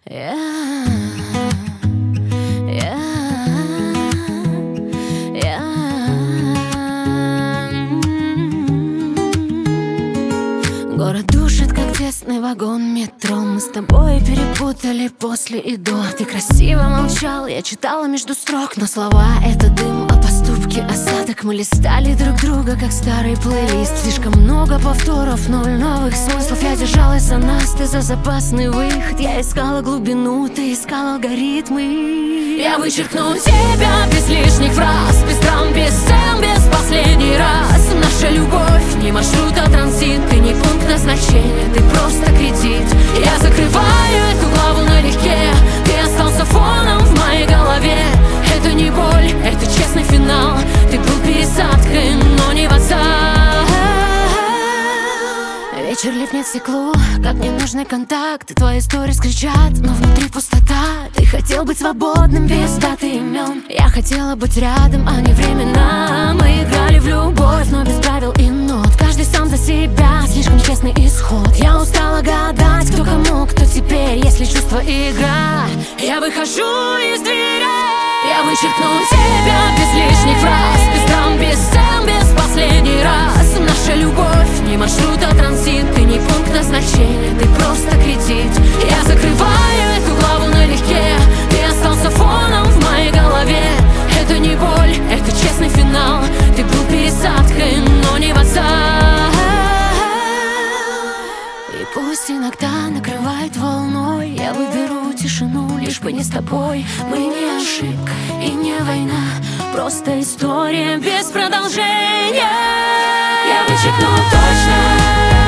Yeah, Город душит, как тесный вагон метро. Мы с тобой перепутали после и до. Ты красиво молчал, я читала между строк, но слова — это дым, а поступки — осадок. Мы листали друг друга, как старый плейлист. Слишком много повторов, ноль новых смыслов. Я держалась за нас, ты за запасный выход. Я искала глубину, ты искал алгоритмы. Я вычеркну тебя без лишних фраз, без драм, без сцен, без последний раз. Наша любовь не маршрут, а транзит. Ты не пункт назначения, ты просто кредит. Я закрываю эту главу налегке. Ты остался фоном в моей голове. Это не боль, это честный финал. Ты был пересадкой, но не вокзал. Вечер липнет к стеклу, как мне нужный контакт. Твои истории кричат, но внутри пустота. Ты хотел быть свободным без даты имен. Я хотела быть рядом, а не временно. Мы играли в любовь, но без правил и нот. Каждый сам за себя, слишком честный исход. Я устала гадать, кто кому, кто теперь, если чувство игра. Я выхожу из двери. Я вычеркну тебя без лишних фраз, без драм, без сцен, без последний раз. Наша любовь не маршрут, а транзит. Ты не пункт назначения, ты просто кредит. Я закрываю эту главу налегке. Ты остался фоном в моей голове. Это не боль, это честный финал. Ты был пересадкой, но не вокзал. И пусть иногда накрывает волной, я выберу тишину, лишь бы не с тобой. Мы не ошибка и не война, просто история без продолжения. Я вычеркну точно